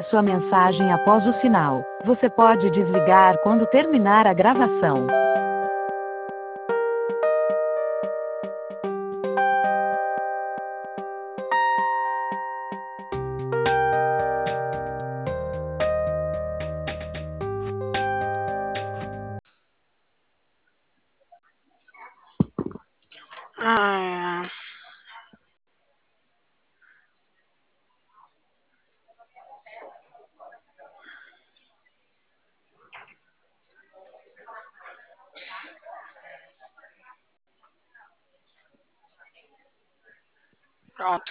sua mensagem após o sinal. Você pode desligar quando terminar a gravação. Ah, pronto.